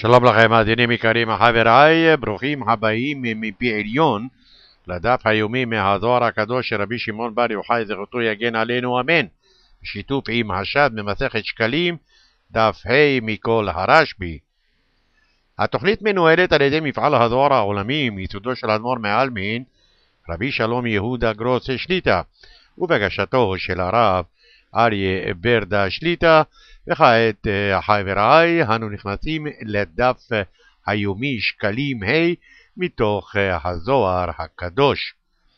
שלום לכם מאזינים יקרים חבריי, ברוכים הבאים מפי עליון לדף היומי מהזוהר הקדוש של רבי שמעון בר יוחאי זכותו יגן עלינו אמן, בשיתוף עם השד ממסכת שקלים דף ה' מכל הרשב"י. התוכנית מנוהלת על ידי מפעל הזוהר העולמי מיסודו של אדמו"ר מעלמין רבי שלום יהודה גרוס שליט"א ובהגשתו של הרב אריה ברדה שליט"א. וכעת חבריי, אנו נכנסים לדף היומי שקלים ה' מתוך הזוהר הקדוש.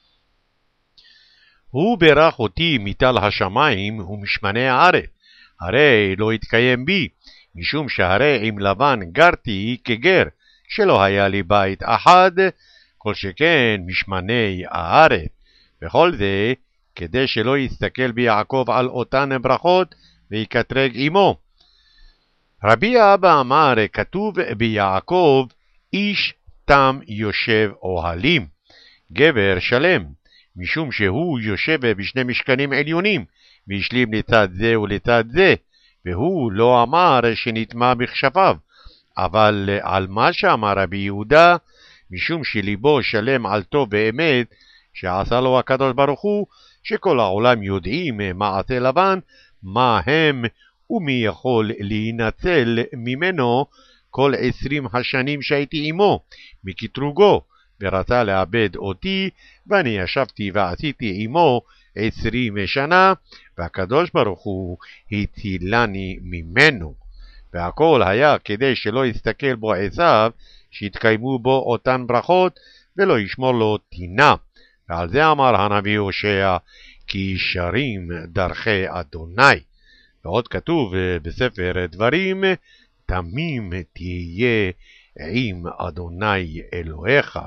הוא ברך אותי מטל השמיים ומשמני הארץ, הרי לא התקיים בי, משום שהרי עם לבן גרתי כגר, שלא היה לי בית אחד, כל שכן משמני הארץ. וכל זה כדי שלא יסתכל ביעקב על אותן ברכות ויקטרג עמו. רבי אבא אמר, כתוב ביעקב איש תם יושב אוהלים, גבר שלם, משום שהוא יושב בשני משכנים עליונים, והשלים לצד זה ולצד זה, והוא לא אמר שנטמע בכשפיו, אבל על מה שאמר רבי יהודה, משום שליבו שלם על טוב באמת, שעשה לו הקדוש ברוך הוא, שכל העולם יודעים מעשה לבן, מה הם ומי יכול להינצל ממנו כל 20 השנים שהייתי עמו מקטרוגו, ורצה לאבד אותי, ואני ישבתי ועשיתי עמו 20 שנה, והקדוש ברוך הוא הצילני ממנו. והכל היה כדי שלא יסתכל בו עשיו, שיתקיימו בו אותן ברכות, ולא ישמור לו טינה. ועל זה אמר הנביא הושע, כי ישרים דרכי אדוני. ועוד כתוב בספר דברים, תמים תהיה עם אדוני אלוהיך.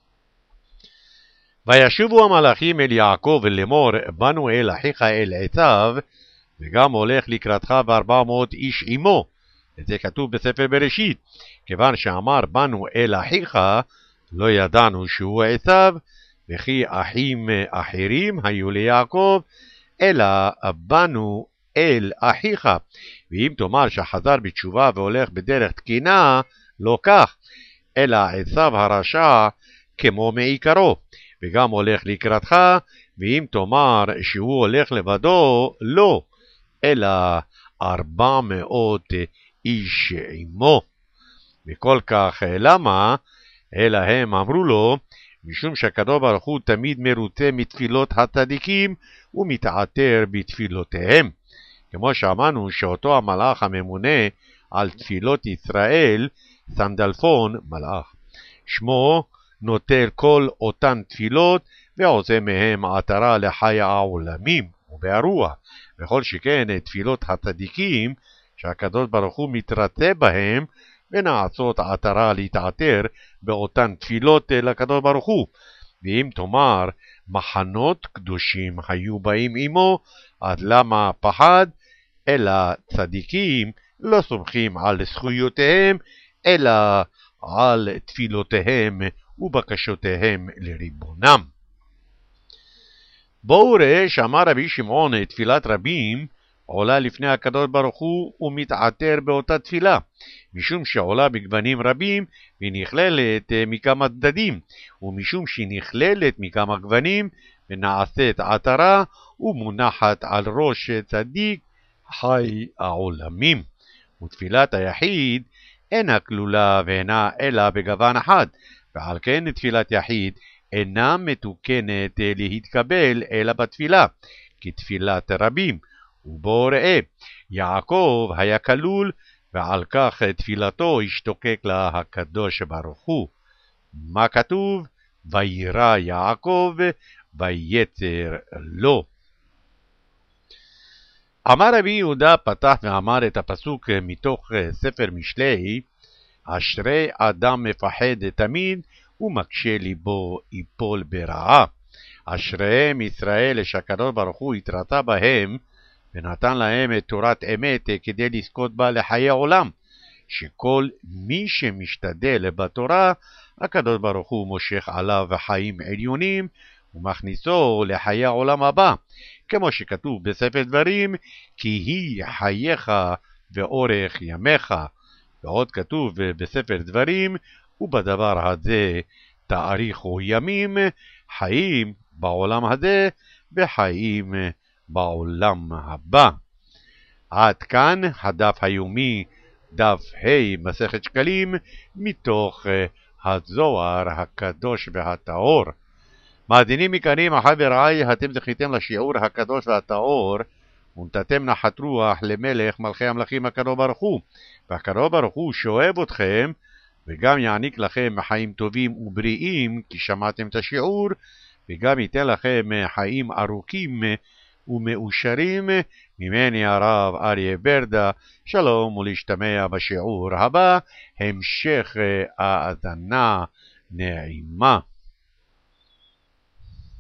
וישובו המלאכים אל יעקב לאמור, באנו אל אחיך אל עשיו, וגם הולך לקראתך ו400 איש עמו. וזה כתוב בספר בראשית, כיוון שאמר באנו אל אחיך, לא ידענו שהוא עשיו, וכי אחים אחרים היו ליעקב, אלא באנו אל אחיך. ואם תאמר שחזר בתשובה והולך בדרך תקינה, לא כך, אלא עשיו הרשע כמו מעיקרו, וגם הולך לקראתך. ואם תאמר שהוא הולך לבדו, לא, אלא 400 איש עמו. וכל כך למה? אלא הם אמרו לו, משום שהקדוש ברוך הוא תמיד מרוצה מתפילות הצדיקים ומתעתר בתפילותיהם. כמו שאמרנו שאותו המלאך הממונה על תפילות ישראל, סנדלפון מלאך, שמו נוטל כל אותן תפילות ועושה מהם עטרה לחי העולמים וברוח. וכל שכן תפילות הצדיקים שהקדוש ברוך הוא מתרצה בהם, ונעשות עטרה להתעתר באותן תפילות לקדוש ברוך הוא. ואם תאמר מחנות קדושים היו באים עמו, אז למה פחד? אלא צדיקים לא סומכים על זכויותיהם, אלא על תפילותיהם ובקשותיהם לריבונם. בואו ראה שאמר רבי שמעון, תפילת רבים עולה לפני הקדוש ברוך הוא ומתעתר באותה תפילה, משום שעולה בגוונים רבים ונכללת מכמה צדדים, ומשום שהיא נכללת מכמה גוונים ונעשית עטרה ומונחת על ראש צדיק חי העולמים. ותפילת היחיד אינה כלולה ואינה אלא בגוון אחד, ועל כן תפילת יחיד אינה מתוקנת להתקבל אלא בתפילה, כתפילת רבים. ובואו ראה, יעקב היה כלול, ועל כך תפילתו השתוקק לה הקדוש ברוך הוא. מה כתוב? וירא יעקב ויצר לו. אמר רבי יהודה, פתח ואמר את הפסוק מתוך ספר משלי, אשרי אדם מפחד תמיד ומקשה ליבו יפול ברעה. אשריהם ישראל שהקדוש ברוך הוא התרצה בהם ונתן להם את תורת אמת כדי לזכות בה לחיי עולם, שכל מי שמשתדל בתורה, הקדוש ברוך הוא מושך עליו חיים עליונים ומכניסו לחיי העולם הבא, כמו שכתוב בספר דברים, כי היא חייך ואורך ימיך, ועוד כתוב בספר דברים, ובדבר הזה תאריכו ימים, חיים בעולם הזה וחיים בעולם הבא. עד כאן הדף היומי, דף ה' מסכת שקלים, מתוך הזוהר הקדוש והטהור. מאזינים יקרים, חבריי, אתם זכיתם לשיעור הקדוש והטהור, ונתתם נחת רוח למלך מלכי המלכים הקדוש ברוך הוא. והקדוש ברוך הוא שאוהב אתכם, וגם יעניק לכם חיים טובים ובריאים, כי שמעתם את השיעור, וגם ייתן לכם חיים ארוכים ומאושרים. ממני הרב אריה ברדה, שלום ולהשתמע בשיעור הבא, המשך האזנה נעימה.